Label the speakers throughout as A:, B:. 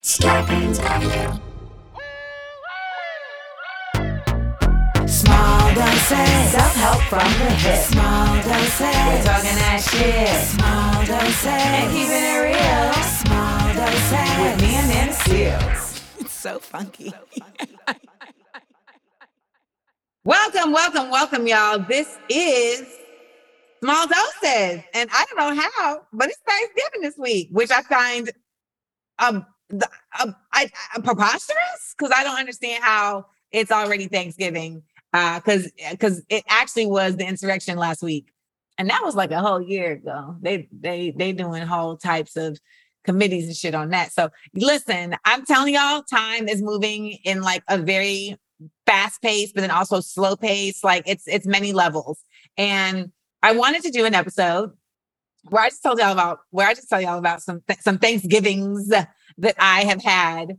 A: Scorpions Avenue.
B: Small doses.
C: Self-help from the hip.
B: Small doses.
C: We're talking that shit.
B: Small doses.
C: And keeping it real.
B: Small doses.
C: With me and Nana Seals.
B: It's so funky.
D: Welcome, y'all. This is Small Doses. And I don't know how, but it's Thanksgiving this week, which I find preposterous because I don't understand how it's already Thanksgiving. Because it actually was the insurrection last week, and that was like a whole year ago. They doing whole types of committees and shit on that. So listen, I'm telling y'all, time is moving in like a very fast pace, but then also slow pace. Like it's many levels. And I wanted to do an episode where I just tell y'all about some Thanksgivings that I have had.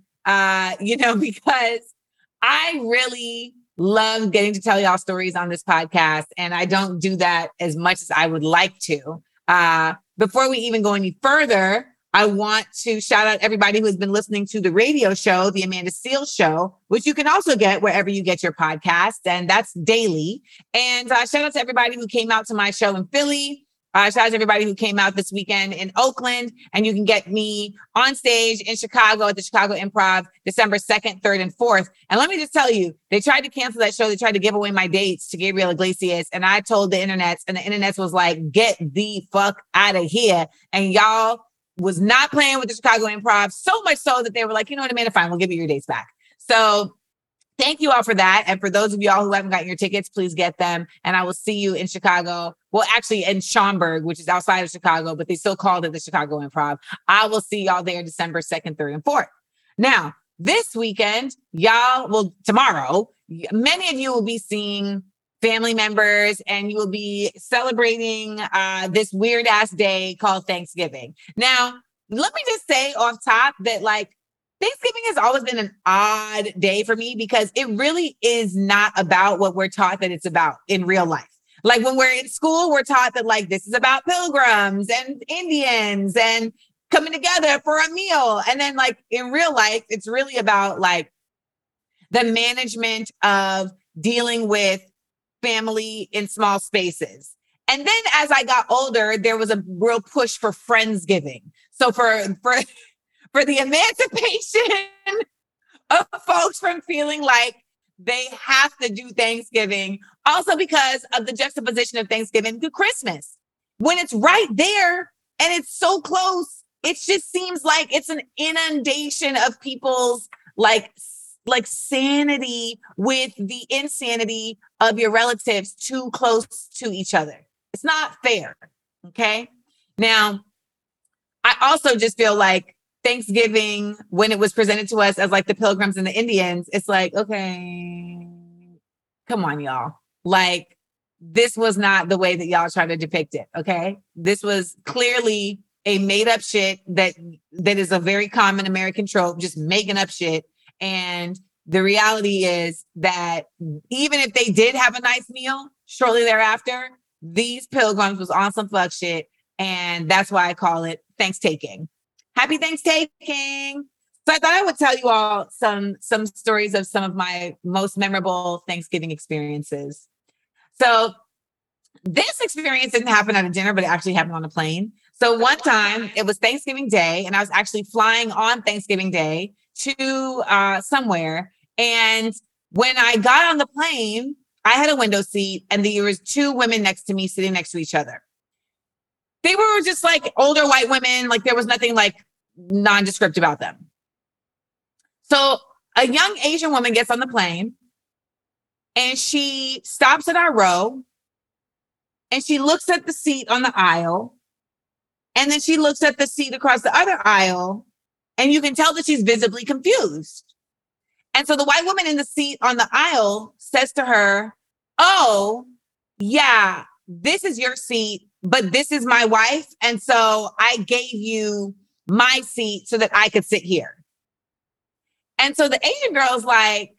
D: Because I really love getting to tell y'all stories on this podcast, and I don't do that as much as I would like to. Before we even go any further, I want to shout out everybody who has been listening to the radio show, The Amanda Seales Show, which you can also get wherever you get your podcasts, and that's daily. And shout out to everybody who came out to my show in Philly. Shout out to everybody who came out this weekend in Oakland. And you can get me on stage in Chicago at the Chicago Improv, December 2nd, 3rd, and 4th. And let me just tell you, they tried to cancel that show. They tried to give away my dates to Gabriel Iglesias. And I told the internets, and the internets was like, get the fuck out of here. And y'all was not playing with the Chicago Improv, so much so that they were like, you know what, Amanda, fine, we'll give you your dates back. So thank you all for that. And for those of y'all who haven't gotten your tickets, please get them. And I will see you in Chicago. Well, actually in Schaumburg, which is outside of Chicago, but they still called it the Chicago Improv. I will see y'all there December 2nd, 3rd, and 4th. Now, this weekend, tomorrow, many of you will be seeing family members and you will be celebrating this weird ass day called Thanksgiving. Now, let me just say off top that Thanksgiving has always been an odd day for me because it really is not about what we're taught that it's about in real life. Like when we're in school, we're taught that this is about pilgrims and Indians and coming together for a meal. And then in real life, it's really about the management of dealing with family in small spaces. And then as I got older, there was a real push for Friendsgiving. So for the emancipation of folks from feeling like they have to do Thanksgiving. Also because of the juxtaposition of Thanksgiving to Christmas. When it's right there and it's so close, it just seems like it's an inundation of people's sanity with the insanity of your relatives too close to each other. It's not fair. Okay. Now, I also just feel like Thanksgiving, when it was presented to us as the Pilgrims and the Indians, it's okay, come on, y'all. This was not the way that y'all tried to depict it, okay? This was clearly a made up shit that is a very common American trope, just making up shit. And the reality is that even if they did have a nice meal shortly thereafter, these pilgrims was on some fuck shit. And that's why I call it Thanksgiving. Happy Thanksgiving. So I thought I would tell you all some stories of some of my most memorable Thanksgiving experiences. So this experience didn't happen at a dinner, but it actually happened on a plane. So one time it was Thanksgiving Day and I was actually flying on Thanksgiving Day to somewhere. And when I got on the plane, I had a window seat and there was two women next to me sitting next to each other. They were just older white women. There was nothing nondescript about them. So a young Asian woman gets on the plane and she stops at our row and she looks at the seat on the aisle. And then she looks at the seat across the other aisle and you can tell that she's visibly confused. And so the white woman in the seat on the aisle says to her, "Oh, yeah, this is your seat, but this is my wife. And so I gave you my seat so that I could sit here." And so the Asian girl's like,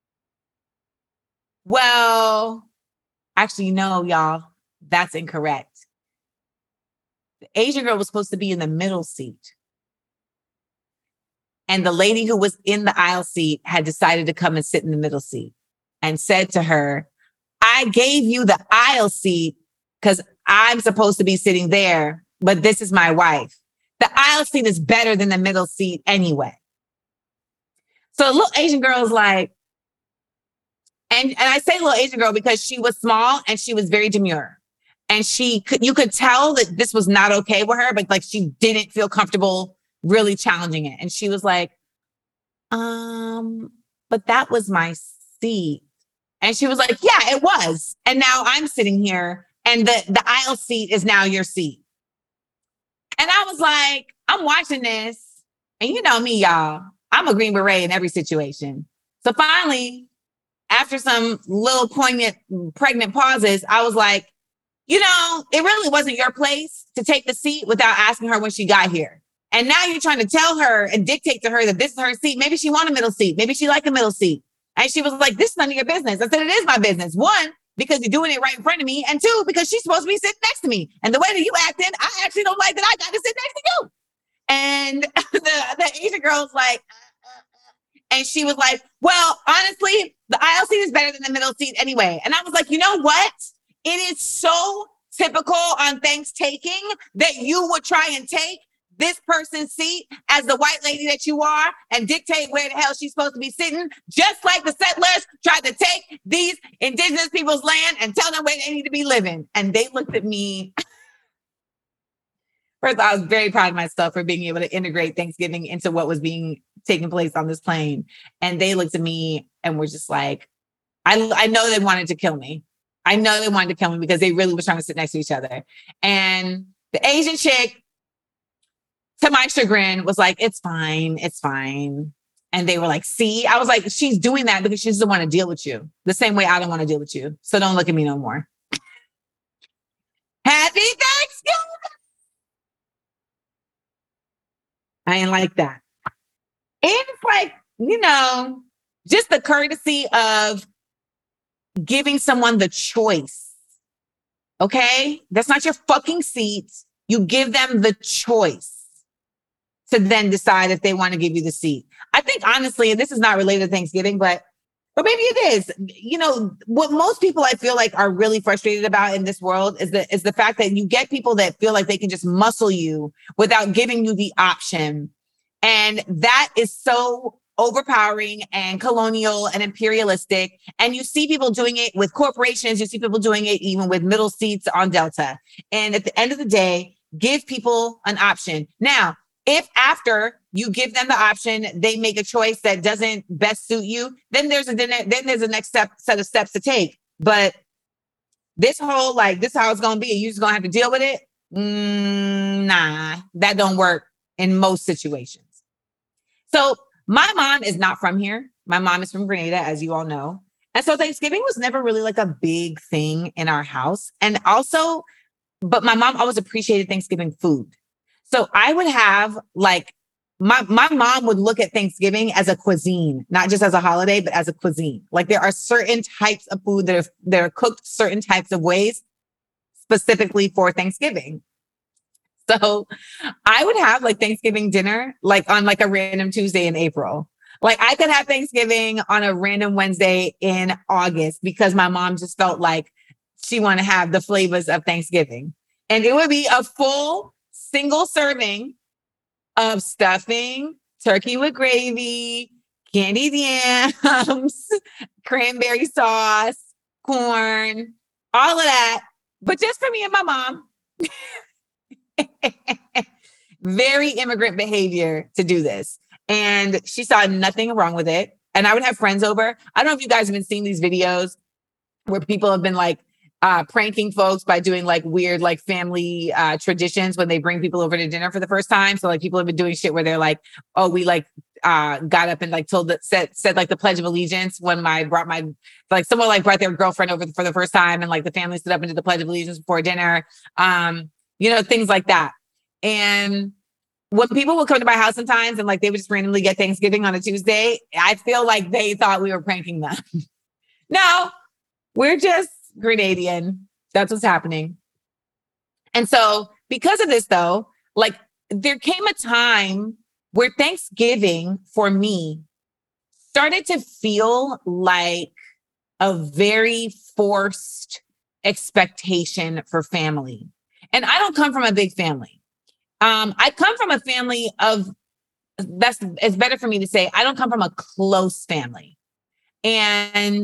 D: "Well, actually, no, y'all, that's incorrect. The Asian girl was supposed to be in the middle seat." And the lady who was in the aisle seat had decided to come and sit in the middle seat and said to her, I gave you the aisle seat because I'm supposed to be sitting there, but this is my wife. The aisle seat is better than the middle seat anyway. So the little Asian girl is like, and I say little Asian girl because she was small and she was very demure. And you could tell that this was not okay with her, but like she didn't feel comfortable really challenging it. And she was like, but that was my seat. And she was like, yeah, it was. And now I'm sitting here and the aisle seat is now your seat. And I was like, I'm watching this. And you know me, y'all, I'm a Green Beret in every situation. So finally, after some little poignant, pregnant pauses, I was like, you know, it really wasn't your place to take the seat without asking her when she got here. And now you're trying to tell her and dictate to her that this is her seat. Maybe she want a middle seat. Maybe she like a middle seat. And she was like, this is none of your business. I said, it is my business. One, because you're doing it right in front of me. And two, because she's supposed to be sitting next to me. And the way that you acting, I actually don't like that I got to sit next to you. And the Asian girl's like, and she was like, well, honestly, the aisle seat is better than the middle seat anyway. And I was like, you know what? It is so typical on Thanksgiving that you would try and take this person's seat as the white lady that you are and dictate where the hell she's supposed to be sitting, just like the settlers tried to take these indigenous people's land and tell them where they need to be living. And they looked at me. First, I was very proud of myself for being able to integrate Thanksgiving into what was being taking place on this plane. And they looked at me and were just like, I know they wanted to kill me. I know they wanted to kill me because they really were trying to sit next to each other. And the Asian chick, to my chagrin, was like, it's fine. It's fine. And they were like, see, I was like, she's doing that because she doesn't want to deal with you the same way I don't want to deal with you. So don't look at me no more. Happy Thanksgiving. I ain't like that. And it's like, you know, just the courtesy of giving someone the choice. Okay? That's not your fucking seat. You give them the choice to then decide if they want to give you the seat. I think honestly, and this is not related to Thanksgiving, but maybe it is. You know, what most people I feel like are really frustrated about in this world is the fact that you get people that feel like they can just muscle you without giving you the option. And that is so overpowering and colonial and imperialistic. And you see people doing it with corporations. You see people doing it even with middle seats on Delta. And at the end of the day, give people an option. Now, if after you give them the option, they make a choice that doesn't best suit you, then there's a next set of steps to take. But this whole, like, this is how it's going to be, you're just going to have to deal with it. Nah, that don't work in most situations. So my mom is not from here. My mom is from Grenada, as you all know. And so Thanksgiving was never really like a big thing in our house. And also, but my mom always appreciated Thanksgiving food. So I would have like, my mom would look at Thanksgiving as a cuisine, not just as a holiday, but as a cuisine. Like there are certain types of food that are cooked certain types of ways specifically for Thanksgiving. So I would have like Thanksgiving dinner, like on like a random Tuesday in April. Like I could have Thanksgiving on a random Wednesday in August because my mom just felt like she wanted to have the flavors of Thanksgiving. And it would be a full single serving of stuffing, turkey with gravy, candied yams, cranberry sauce, corn, all of that. But just for me and my mom. Very immigrant behavior to do this. And she saw nothing wrong with it. And I would have friends over. I don't know if you guys have been seeing these videos where people have been like pranking folks by doing like weird, like family traditions when they bring people over to dinner for the first time. So like people have been doing shit where they're like, oh, we like got up and like said like the Pledge of Allegiance when someone like brought their girlfriend over for the first time and like the family stood up and did the Pledge of Allegiance before dinner. You know, things like that. And when people would come to my house sometimes and like they would just randomly get Thanksgiving on a Tuesday, I feel like they thought we were pranking them. No, we're just Grenadian. That's what's happening. And so because of this though, like there came a time where Thanksgiving for me started to feel like a very forced expectation for family. And I don't come from a big family. I come from a family of it's better for me to say I don't come from a close family. And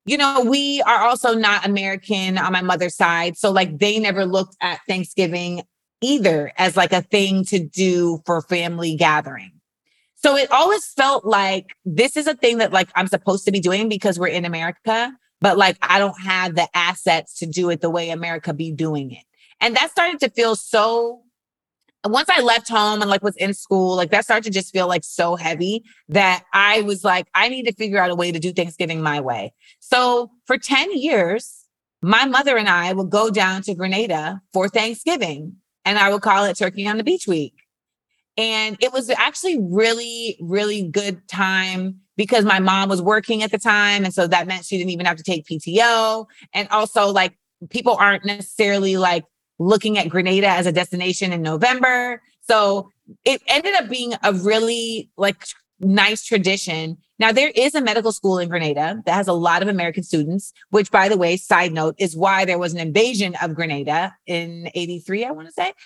D: we are also not American on my mother's side. So like they never looked at Thanksgiving either as like a thing to do for family gathering. So it always felt like this is a thing that like I'm supposed to be doing because we're in America, but like I don't have the assets to do it the way America be doing it. And that started to feel so once I left home and like was in school, like that started to just feel like so heavy that I was like, I need to figure out a way to do Thanksgiving my way. So for 10 years, my mother and I would go down to Grenada for Thanksgiving and I would call it Turkey on the Beach Week. And it was actually really, really good time because my mom was working at the time. And so that meant she didn't even have to take PTO. And also like people aren't necessarily like looking at Grenada as a destination in November. So it ended up being a really like nice tradition. Now there is a medical school in Grenada that has a lot of American students, which by the way, side note, is why there was an invasion of Grenada in 83, I want to say.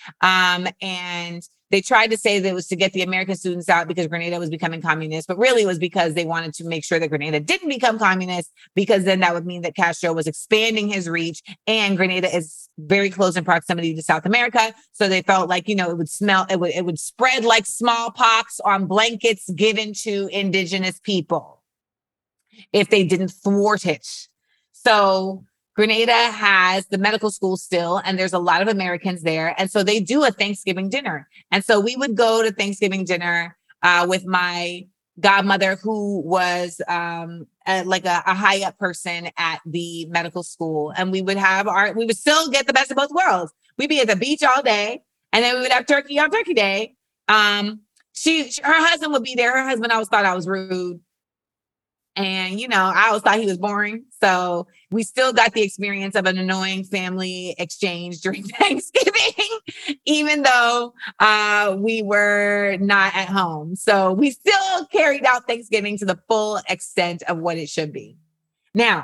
D: And they tried to say that it was to get the American students out because Grenada was becoming communist, but really it was because they wanted to make sure that Grenada didn't become communist, because then that would mean that Castro was expanding his reach, and Grenada is very close in proximity to South America. So they felt like, it would spread like smallpox on blankets given to indigenous people if they didn't thwart it. So Grenada has the medical school still, and there's a lot of Americans there. And so they do a Thanksgiving dinner. And so we would go to Thanksgiving dinner with my godmother, who was like a high up person at the medical school. And we would still get the best of both worlds. We'd be at the beach all day, and then we would have turkey on Turkey Day. Her husband would be there. Her husband always thought I was rude. And, I always thought he was boring. So we still got the experience of an annoying family exchange during Thanksgiving, even though we were not at home. So we still carried out Thanksgiving to the full extent of what it should be. Now,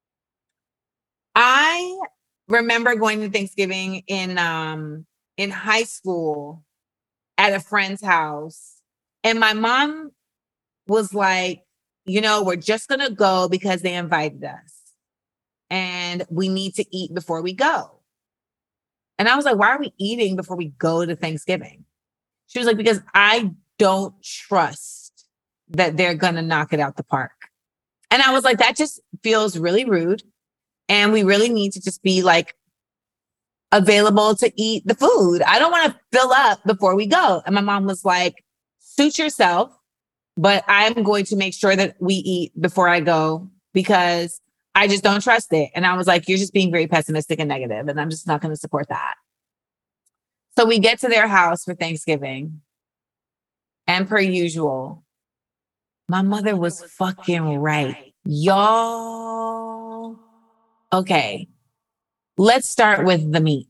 D: I remember going to Thanksgiving in high school at a friend's house. And my mom was like, we're just going to go because they invited us and we need to eat before we go. And I was like, why are we eating before we go to Thanksgiving? She was like, because I don't trust that they're going to knock it out the park. And I was like, that just feels really rude. And we really need to just be like available to eat the food. I don't want to fill up before we go. And my mom was like, suit yourself. But I'm going to make sure that we eat before I go because I just don't trust it. And I was like, you're just being very pessimistic and negative, and I'm just not going to support that. So we get to their house for Thanksgiving. And per usual, my mother was fucking right. Y'all. Okay. Let's start with the meats.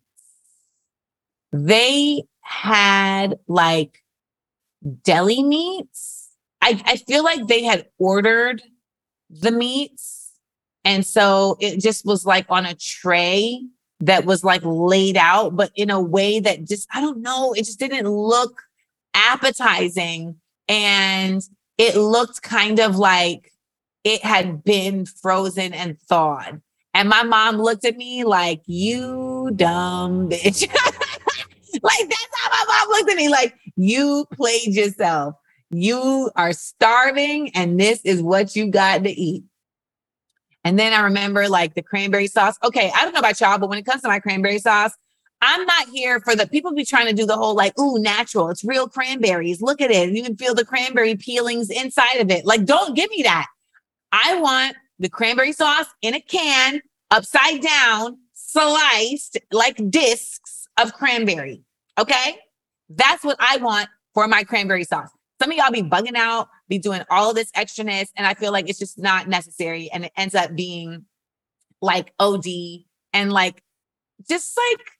D: They had like deli meats. I feel like they had ordered the meats. And so it just was like on a tray that was like laid out, but in a way that just, I don't know, it just didn't look appetizing. And it looked kind of like it had been frozen and thawed. And my mom looked at me like, you dumb bitch. Like that's how my mom looked at me, like, you played yourself. You are starving and this is what you got to eat. And then I remember like the cranberry sauce. Okay, I don't know about y'all, but when it comes to my cranberry sauce, I'm not here for the people be trying to do the whole like, ooh, natural. It's real cranberries. Look at it. You can feel the cranberry peelings inside of it. Like, don't give me that. I want the cranberry sauce in a can, upside down, sliced like discs of cranberry. Okay? That's what I want for my cranberry sauce. Some of y'all be bugging out, be doing all of this extraness, and I feel like it's just not necessary. And it ends up being like OD and like, just like,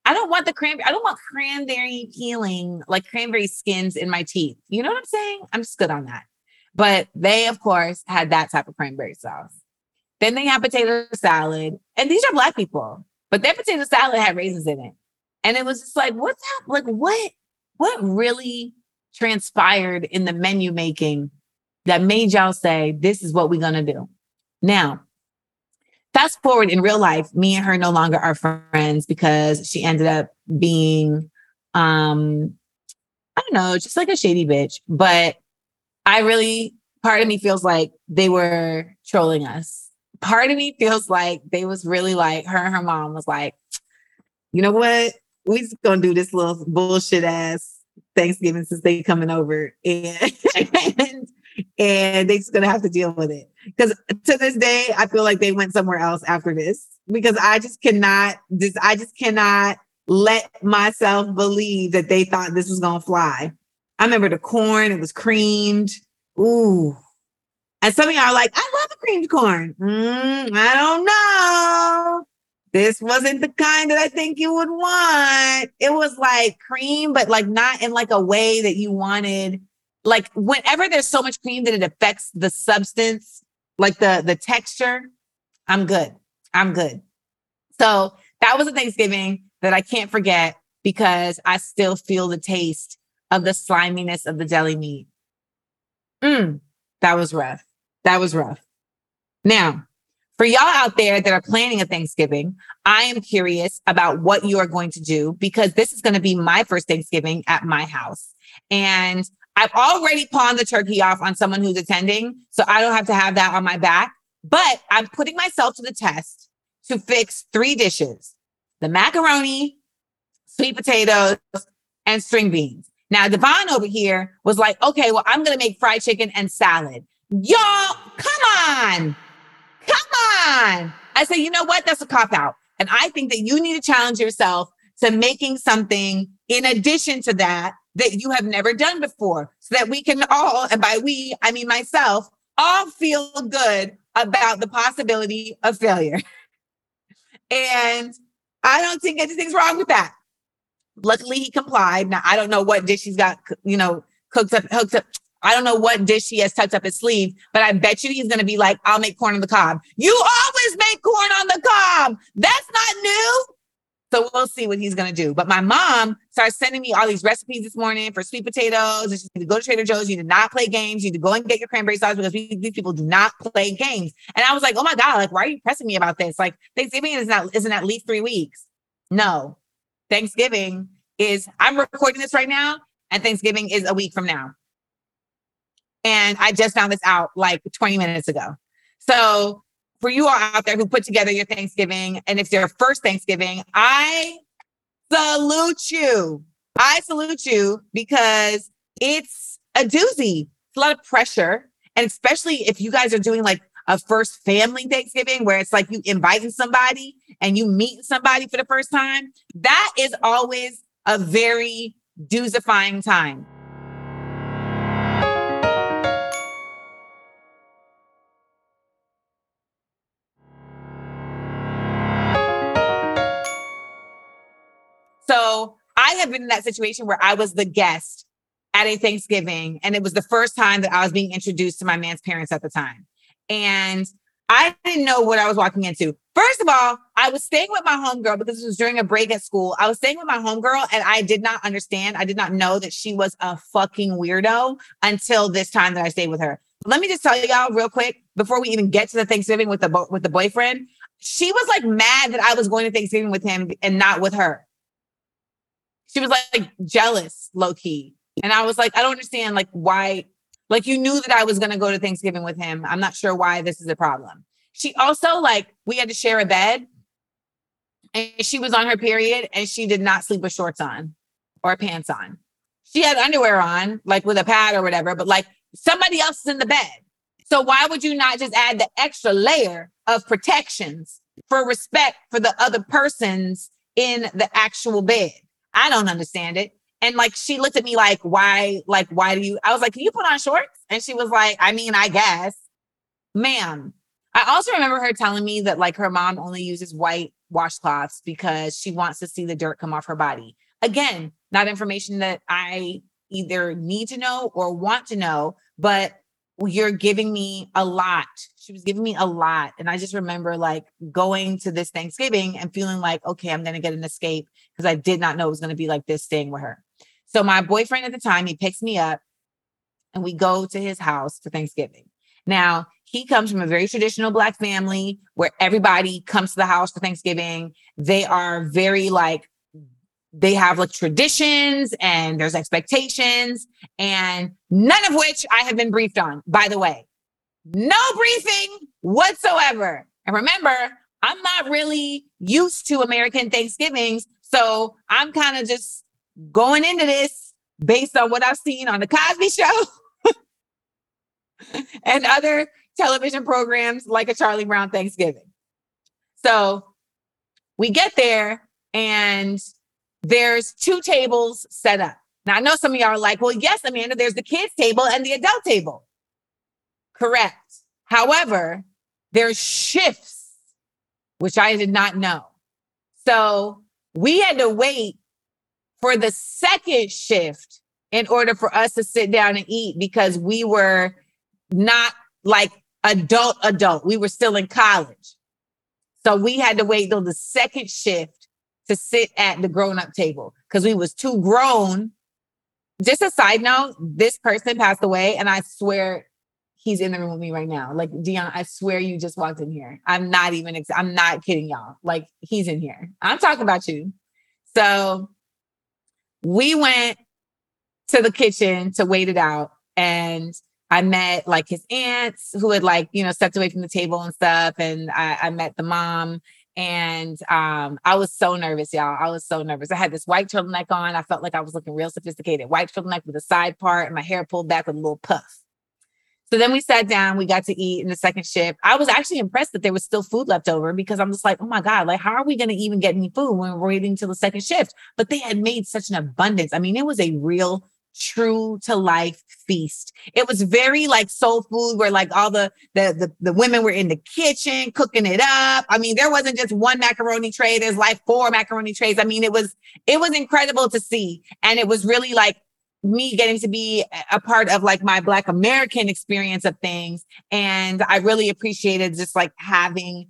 D: I don't want the cranberry. I don't want cranberry peeling, like cranberry skins in my teeth. You know what I'm saying? I'm just good on that. But they, of course, had that type of cranberry sauce. Then they had potato salad. And these are Black people, but their potato salad had raisins in it. And it was just like, what's that? Like, what really transpired in the menu making that made y'all say, this is what we're going to do? Now, fast forward in real life, me and her no longer are friends because she ended up being, I don't know, just like a shady bitch. But part of me feels like they were trolling us. Part of me feels like they was really like, her and her mom was like, you know what? We just gonna do this little bullshit ass Thanksgiving since they coming over, and and they just gonna have to deal with it. Because to this day, I feel like they went somewhere else after this because I just cannot let myself believe that they thought this was gonna fly. I remember the corn; it was creamed. Ooh. And some of y'all are like, I love the creamed corn. I don't know. This wasn't the kind that I think you would want. It was like cream, but like not in like a way that you wanted. Like whenever there's so much cream that it affects the substance, like the texture, I'm good. So that was a Thanksgiving that I can't forget because I still feel the taste of the sliminess of the deli meat. That was rough. Now, for y'all out there that are planning a Thanksgiving, I am curious about what you are going to do because this is going to be my first Thanksgiving at my house. And I've already pawned the turkey off on someone who's attending, so I don't have to have that on my back. But I'm putting myself to the test to fix 3 dishes: the macaroni, sweet potatoes, and string beans. Now, Devon over here was like, okay, well, I'm going to make fried chicken and salad. Y'all, come on. I say, you know what? That's a cop-out. And I think that you need to challenge yourself to making something in addition to that you have never done before so that we can all, and by we, I mean myself, all feel good about the possibility of failure. And I don't think anything's wrong with that. Luckily, he complied. Now, I don't know what dish he's got, hooked up. I don't know what dish he has tucked up his sleeve, but I bet you he's going to be like, I'll make corn on the cob. You always make corn on the cob. That's not new. So we'll see what he's going to do. But my mom started sending me all these recipes this morning for sweet potatoes. You need to go to Trader Joe's. You need to not play games. You need to go and get your cranberry sauce because these people do not play games. And I was like, oh my God, like, why are you pressing me about this? Like, Thanksgiving isn't at least 3 weeks. No, Thanksgiving I'm recording this right now, and Thanksgiving is a week from now. And I just found this out like 20 minutes ago. So for you all out there who put together your Thanksgiving, and it's your first Thanksgiving, I salute you. Because it's a doozy. It's a lot of pressure. And especially if you guys are doing like a first family Thanksgiving where it's like you inviting somebody and you meeting somebody for the first time, that is always a very doozifying time. So I have been in that situation where I was the guest at a Thanksgiving, and it was the first time that I was being introduced to my man's parents at the time. And I didn't know what I was walking into. First of all, I was staying with my homegirl because it was during a break at school. I was staying with my homegirl, and I did not understand. I did not know that she was a fucking weirdo until this time that I stayed with her. Let me just tell y'all real quick, before we even get to the Thanksgiving with the boyfriend, she was like mad that I was going to Thanksgiving with him and not with her. She was like jealous, low key. And I was like, I don't understand, like, why, like, you knew that I was going to go to Thanksgiving with him. I'm not sure why this is a problem. She also, like, we had to share a bed, and she was on her period, and she did not sleep with shorts on or pants on. She had underwear on, like with a pad or whatever, but like somebody else is in the bed. So why would you not just add the extra layer of protections for respect for the other persons in the actual bed? I don't understand it. And like, she looked at me like, why do you, I was like, can you put on shorts? And she was like, I mean, I guess, ma'am. I also remember her telling me that like her mom only uses white washcloths because she wants to see the dirt come off her body. Again, not information that I either need to know or want to know, but you're giving me a lot. She was giving me a lot. And I just remember like going to this Thanksgiving and feeling like, okay, I'm going to get an escape because I did not know it was going to be like this staying with her. So my boyfriend at the time, he picks me up and we go to his house for Thanksgiving. Now, he comes from a very traditional Black family where everybody comes to the house for Thanksgiving. They are very like, they have like traditions and there's expectations, and none of which I have been briefed on, by the way. No briefing whatsoever. And remember, I'm not really used to American Thanksgivings. So I'm kind of just going into this based on what I've seen on the Cosby Show and other television programs like a Charlie Brown Thanksgiving. So we get there and there's 2 tables set up. Now, I know some of y'all are like, well, yes, Amanda, there's the kids table and the adult table. Correct. However, there's shifts, which I did not know. So we had to wait for the second shift in order for us to sit down and eat because we were not like adult. We were still in college. So we had to wait till the second shift to sit at the grown-up table because we was too grown. Just a side note, this person passed away and I swear he's in the room with me right now. Like, Dion, I swear you just walked in here. I'm not kidding y'all. Like, he's in here. I'm talking about you. So we went to the kitchen to wait it out. And I met like his aunts who had like, stepped away from the table and stuff. And I met the mom. And I was so nervous, y'all. I was so nervous. I had this white turtleneck on. I felt like I was looking real sophisticated. White turtleneck with a side part and my hair pulled back with a little puff. So then we sat down, we got to eat in the second shift. I was actually impressed that there was still food left over because I'm just like, oh my God, like, how are we going to even get any food when we're waiting till the second shift? But they had made such an abundance. I mean, it was a real true to life feast. It was very like soul food where like all the women were in the kitchen cooking it up. I mean, there wasn't just one macaroni tray. There's like 4 macaroni trays. I mean, it was incredible to see. And it was really like me getting to be a part of like my Black American experience of things. And I really appreciated just like getting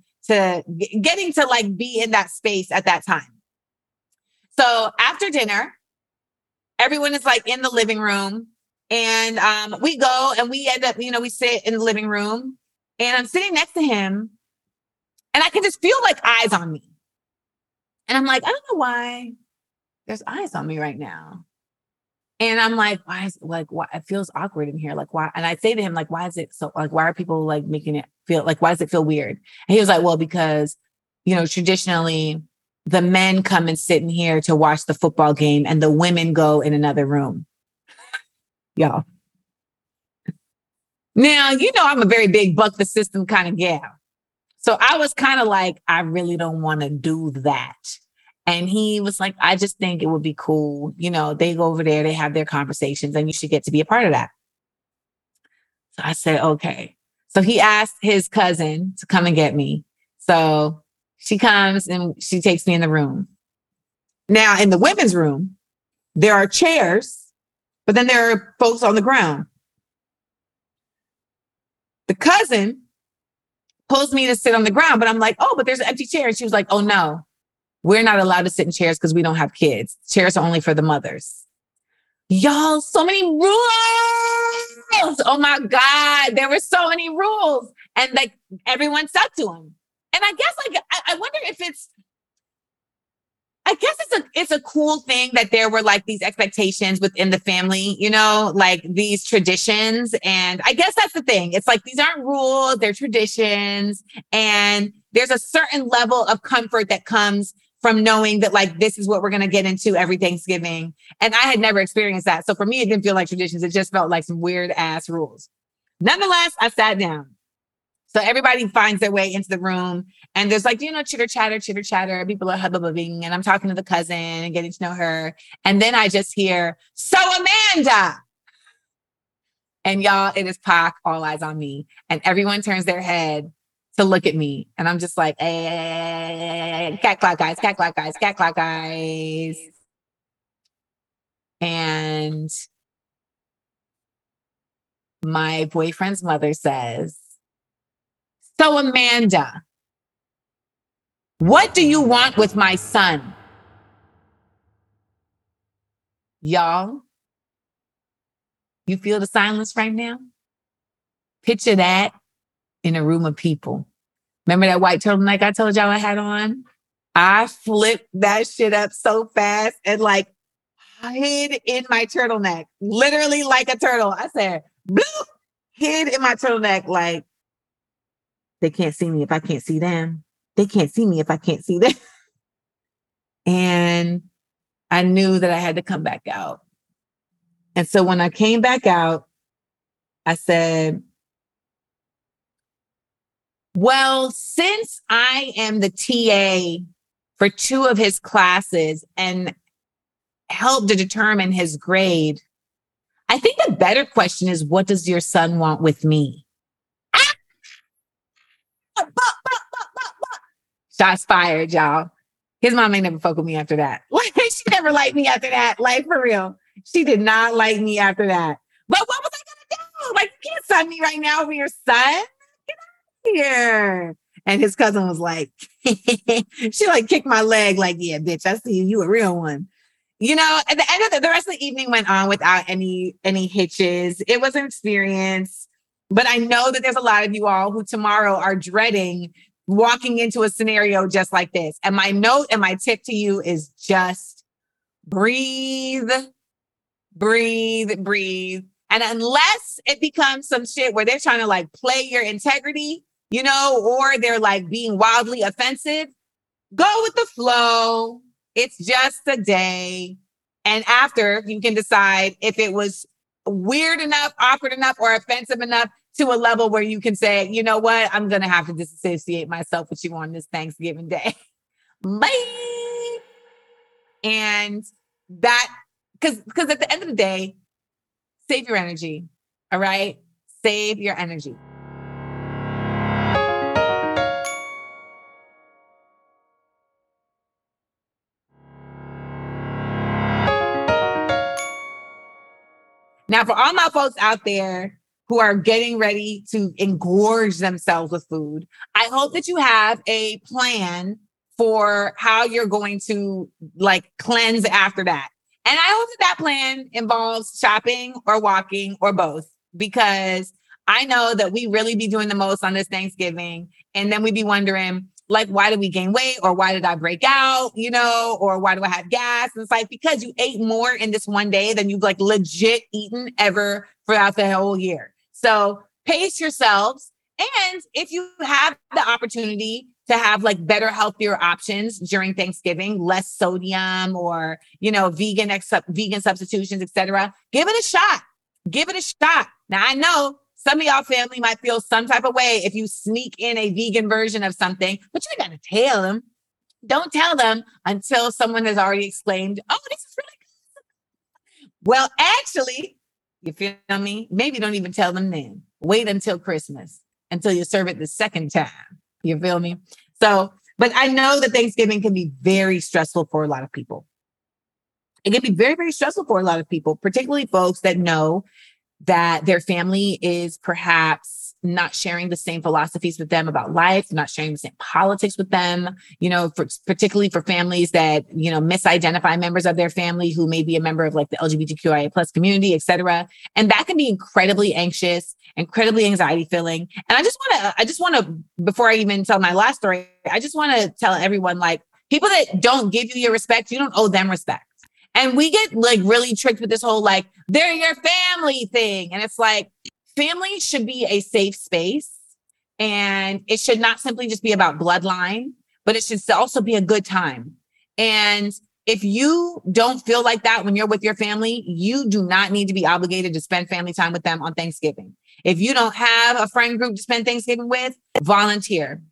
D: to like be in that space at that time. So after dinner, everyone is like in the living room and we go and we end up, we sit in the living room and I'm sitting next to him and I can just feel like eyes on me. And I'm like, I don't know why there's eyes on me right now. And I'm like, why it feels awkward in here. Like, why? And I say to him, like, why is it so, like, why are people like making it feel like, why does it feel weird? And he was like, well, because, traditionally the men come and sit in here to watch the football game and the women go in another room. Y'all. Now, I'm a very big buck the system kind of gal. So I was kind of like, I really don't want to do that. And he was like, I just think it would be cool. They go over there, they have their conversations and you should get to be a part of that. So I said, okay. So he asked his cousin to come and get me. So she comes and she takes me in the room. Now in the women's room, there are chairs, but then there are folks on the ground. The cousin pulls me to sit on the ground, but I'm like, oh, but there's an empty chair. And she was like, oh no. We're not allowed to sit in chairs because we don't have kids. Chairs are only for the mothers. Y'all, so many rules. Oh my God. There were so many rules. And like everyone stuck to them. And I guess like, I wonder if it's a cool thing that there were like these expectations within the family, like these traditions. And I guess that's the thing. It's like, these aren't rules, they're traditions. And there's a certain level of comfort that comes from knowing that like, this is what we're going to get into every Thanksgiving. And I had never experienced that. So for me, it didn't feel like traditions. It just felt like some weird ass rules. Nonetheless, I sat down. So everybody finds their way into the room and there's like, chitter chatter. People are hubbubbing and I'm talking to the cousin and getting to know her. And then I just hear, so Amanda. And y'all, it is Pac, all eyes on me. And everyone turns their head to look at me. And I'm just like, hey, cat clock guys, cat clock guys, cat clock guys. And my boyfriend's mother says, so Amanda, what do you want with my son? Y'all, you feel the silence right now? Picture that in a room of people. Remember that white turtleneck I told y'all I had on? I flipped that shit up so fast and like hid in my turtleneck, literally like a turtle. I said, bloop, hid in my turtleneck like, they can't see me if I can't see them. They can't see me if I can't see them. And I knew that I had to come back out. And so when I came back out, I said, well, since I am the TA for 2 of his classes and help to determine his grade, I think the better question is, what does your son want with me? Shots fired, y'all. His mom ain't never fuck with me after that. She never liked me after that. Like, for real. She did not like me after that. But what was I going to do? Like, you can't son me right now over your son. Get out of here. And his cousin was like, she like kicked my leg like, yeah, bitch, I see you. You a real one. You know, at the end of the rest of the evening went on without any hitches. It was an experience. But I know that there's a lot of you all who tomorrow are dreading walking into a scenario just like this. And my note and my tip to you is just breathe, breathe, breathe. And unless it becomes some shit where they're trying to like play your integrity, you know, or they're like being wildly offensive, go with the flow. It's just a day. And after, you can decide if it was weird enough, awkward enough, or offensive enough to a level where you can say, you know what, I'm going to have to disassociate myself with you on this Thanksgiving Day. Bye. And that, because at the end of the day, save your energy. All right? Save your energy. Now, for all my folks out there who are getting ready to engorge themselves with food, I hope that you have a plan for how you're going to like cleanse after that. And I hope that that plan involves shopping or walking or both, because I know that we really be doing the most on this Thanksgiving. And then we be wondering, like, why did we gain weight? Or why did I break out? You know, or why do I have gas? And it's like, because you ate more in this one day than you've like legit eaten ever throughout the whole year. So pace yourselves. And if you have the opportunity to have like better, healthier options during Thanksgiving, less sodium or, you know, vegan substitutions, etc., give it a shot. Give it a shot. Now, I know some of y'all family might feel some type of way if you sneak in a vegan version of something, but you got to tell them. Don't tell them until someone has already exclaimed, oh, this is really good. Well, actually, you feel me? Maybe don't even tell them then. Wait until Christmas, until you serve it the second time. You feel me? So, but I know that Thanksgiving can be very stressful for a lot of people. It can be very, very stressful for a lot of people, particularly folks that know that their family is perhaps not sharing the same philosophies with them about life, not sharing the same politics with them, you know, particularly for families that, you know, misidentify members of their family who may be a member of like the LGBTQIA plus community, et cetera. And that can be incredibly anxious, incredibly anxiety filling. And I just want to, before I even tell my last story, I just want to tell everyone, like, people that don't give you your respect, you don't owe them respect. And we get like really tricked with this whole, like, they're your family thing. And it's like, family should be a safe space. And it should not simply just be about bloodline, but it should also be a good time. And if you don't feel like that when you're with your family, you do not need to be obligated to spend family time with them on Thanksgiving. If you don't have a friend group to spend Thanksgiving with, volunteer.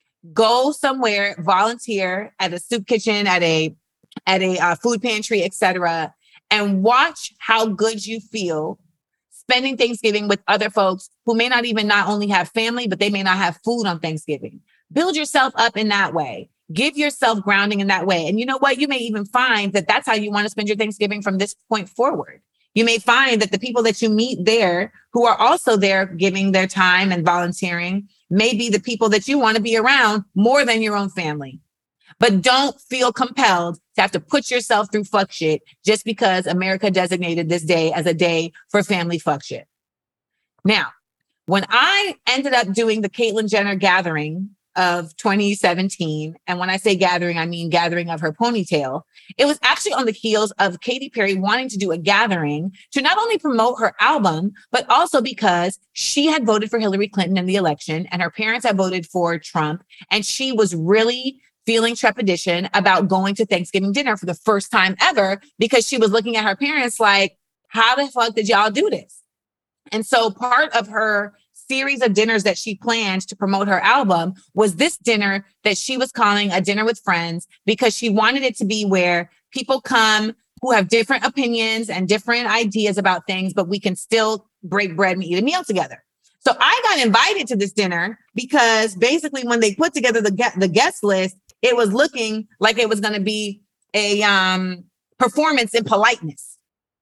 D: Go somewhere, volunteer at a soup kitchen, at a food pantry, etc., and watch how good you feel spending Thanksgiving with other folks who may not even not only have family, but they may not have food on Thanksgiving. Build yourself up in that way. Give yourself grounding in that way. And you know what? You may even find that that's how you want to spend your Thanksgiving from this point forward. You may find that the people that you meet there who are also there giving their time and volunteering may be the people that you want to be around more than your own family. But don't feel compelled to have to put yourself through fuck shit just because America designated this day as a day for family fuck shit. Now, when I ended up doing the Caitlyn Jenner gathering of 2017, and when I say gathering, I mean gathering of her ponytail, it was actually on the heels of Katy Perry wanting to do a gathering to not only promote her album, but also because she had voted for Hillary Clinton in the election and her parents had voted for Trump. And she was really feeling trepidation about going to Thanksgiving dinner for the first time ever because she was looking at her parents like, how the fuck did y'all do this? And so part of her series of dinners that she planned to promote her album was this dinner that she was calling a dinner with friends because she wanted it to be where people come who have different opinions and different ideas about things, but we can still break bread and eat a meal together. So I got invited to this dinner because basically when they put together the guest list, it was looking like it was going to be a performance in politeness.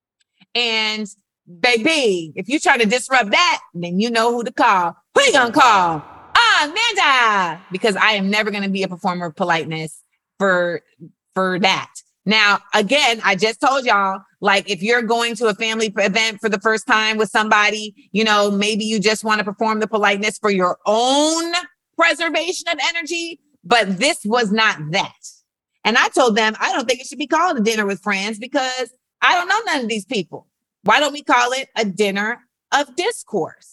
D: And baby, if you try to disrupt that, then you know who to call. Who you gonna call? Amanda, because I am never going to be a performer of politeness for that. Now, again, I just told y'all, like, if you're going to a family event for the first time with somebody, you know, maybe you just want to perform the politeness for your own preservation of energy, but this was not that. And I told them, I don't think it should be called a dinner with friends because I don't know none of these people. Why don't we call it a dinner of discourse?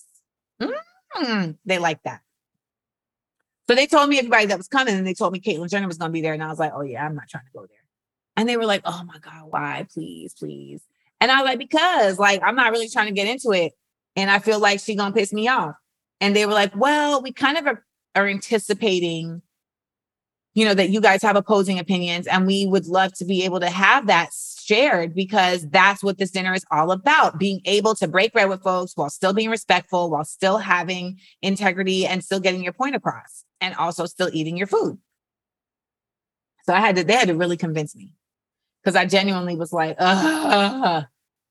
D: They like that. So they told me everybody that was coming and they told me Caitlyn Jenner was going to be there. And I was like, oh yeah, I'm not trying to go there. And they were like, oh my God, why? Please, please. And I was like, because like, I'm not really trying to get into it. And I feel like she's going to piss me off. And they were like, well, we kind of are anticipating, you know, that you guys have opposing opinions and we would love to be able to have that shared because that's what this dinner is all about. Being able to break bread with folks while still being respectful, while still having integrity and still getting your point across and also still eating your food. So they had to really convince me because I genuinely was like, But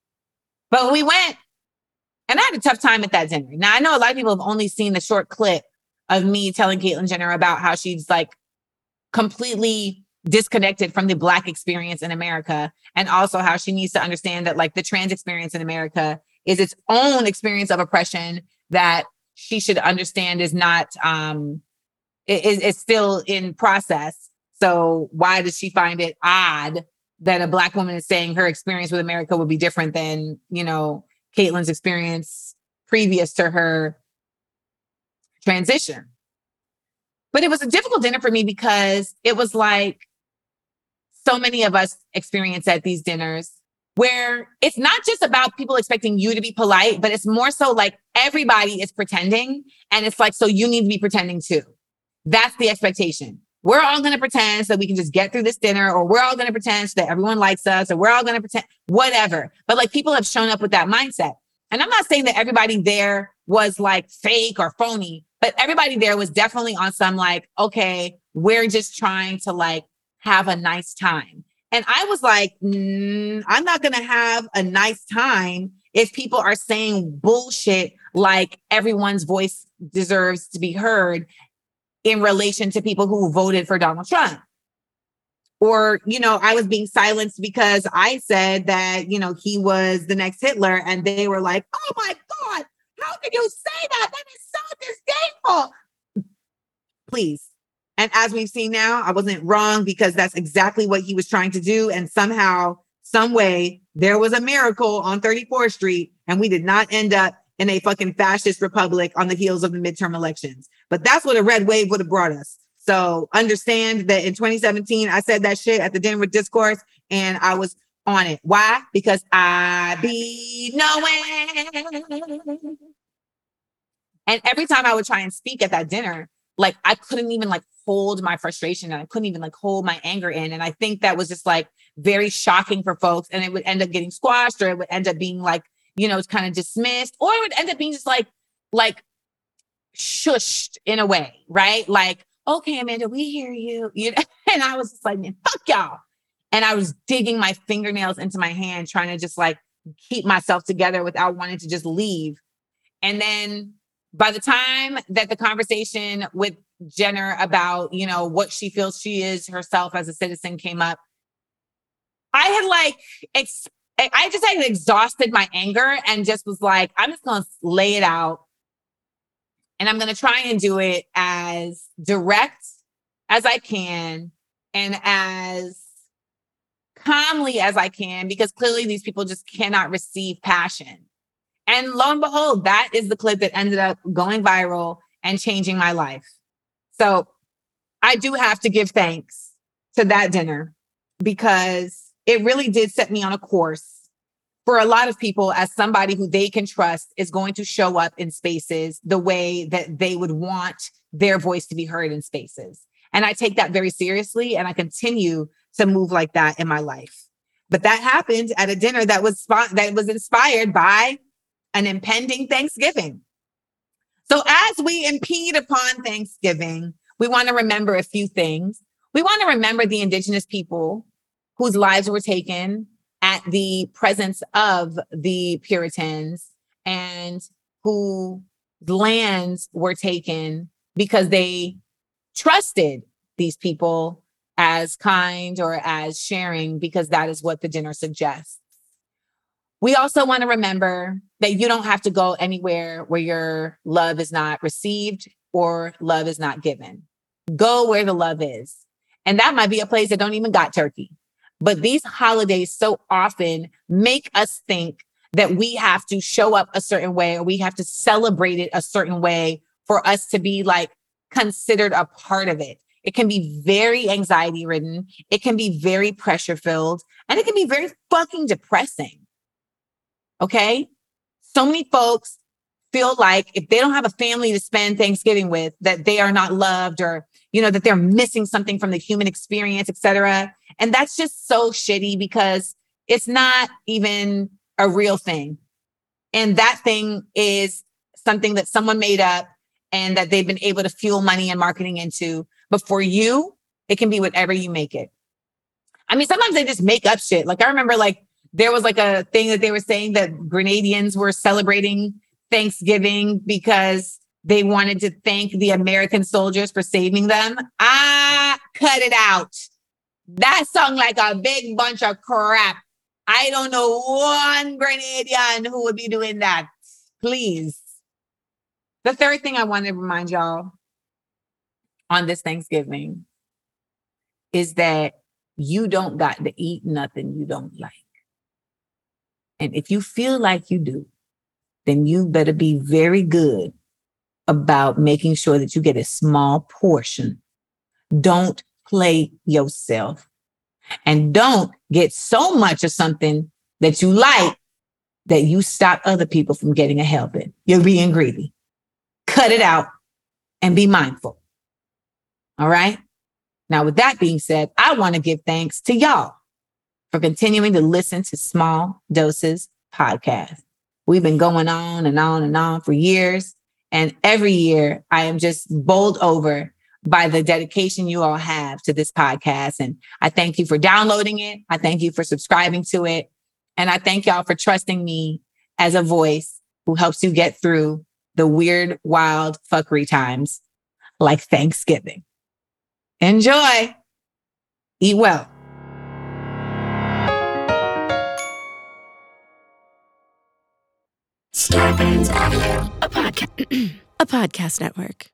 D: we went and I had a tough time at that dinner. Now I know a lot of people have only seen the short clip of me telling Caitlyn Jenner about how she's like completely disconnected from the Black experience in America. And also how she needs to understand that like the trans experience in America is its own experience of oppression that she should understand is not, is still in process. So why does she find it odd that a Black woman is saying her experience with America would be different than, you know, Caitlyn's experience previous to her transition? But it was a difficult dinner for me because it was like so many of us experience at these dinners where it's not just about people expecting you to be polite, but it's more so like everybody is pretending. And it's like, so you need to be pretending too. That's the expectation. We're all going to pretend so we can just get through this dinner, or we're all going to pretend so that everyone likes us, or we're all going to pretend whatever. But like people have shown up with that mindset. And I'm not saying that everybody there was like fake or phony, but everybody there was definitely on some like, okay, we're just trying to like have a nice time. And I was like, I'm not going to have a nice time if people are saying bullshit like everyone's voice deserves to be heard in relation to people who voted for Donald Trump. Or, you know, I was being silenced because I said that, you know, he was the next Hitler. And they were like, oh my God, how can you say that? That is so disdainful. Please. And as we've seen now, I wasn't wrong because that's exactly what he was trying to do. And somehow, some way, there was a miracle on 34th Street and we did not end up in a fucking fascist republic on the heels of the midterm elections. But that's what a red wave would have brought us. So understand that in 2017, I said that shit at the dinner with discourse and I was on it. Why? Because I be knowing. And every time I would try and speak at that dinner, like I couldn't even like hold my frustration and I couldn't even like hold my anger in. And I think that was just like very shocking for folks. And it would end up getting squashed or it would end up being like it's kind of dismissed, or it would end up being just like shushed in a way, right? Like, okay, Amanda, we hear you. And I was just like, man, fuck y'all. And I was digging my fingernails into my hand, trying to just like keep myself together without wanting to just leave. And then by the time that the conversation with Jenner about, what she feels she is herself as a citizen came up, I just had exhausted my anger and just was like, I'm just going to lay it out. And I'm going to try and do it as direct as I can and as calmly as I can, because clearly these people just cannot receive passion. And lo and behold, that is the clip that ended up going viral and changing my life. So I do have to give thanks to that dinner, because it really did set me on a course for a lot of people as somebody who they can trust is going to show up in spaces the way that they would want their voice to be heard in spaces. And I take that very seriously, and I continue to move like that in my life. But that happened at a dinner that was inspired by an impending Thanksgiving. So as we impede upon Thanksgiving, we want to remember a few things. We want to remember the indigenous people whose lives were taken at the presence of the Puritans, and whose lands were taken because they trusted these people as kind or as sharing, because that is what the dinner suggests. We also want to remember that you don't have to go anywhere where your love is not received or love is not given. Go where the love is. And that might be a place that don't even got turkey. But these holidays so often make us think that we have to show up a certain way, or we have to celebrate it a certain way for us to be like considered a part of it. It can be very anxiety ridden. It can be very pressure filled, and it can be very fucking depressing. Okay. So many folks feel like if they don't have a family to spend Thanksgiving with, that they are not loved, or, that they're missing something from the human experience, et cetera. And that's just so shitty, because it's not even a real thing. And that thing is something that someone made up and that they've been able to fuel money and marketing into. But for you, it can be whatever you make it. I mean, sometimes they just make up shit. Like I remember there was a thing that they were saying that Grenadians were celebrating Thanksgiving because they wanted to thank the American soldiers for saving them. Cut it out. That sounds like a big bunch of crap. I don't know one Grenadian who would be doing that. Please. The third thing I want to remind y'all on this Thanksgiving is that you don't got to eat nothing you don't like. And if you feel like you do, then you better be very good about making sure that you get a small portion. Don't play yourself, and don't get so much of something that you like that you stop other people from getting a helping. You're being greedy. Cut it out and be mindful. All right. Now, with that being said, I want to give thanks to y'all for continuing to listen to Small Doses Podcast. We've been going on and on and on for years. And every year I am just bowled over by the dedication you all have to this podcast. And I thank you for downloading it. I thank you for subscribing to it. And I thank y'all for trusting me as a voice who helps you get through the weird, wild fuckery times like Thanksgiving. Enjoy. Eat well.
A: Starbane's Audio, a podcast network.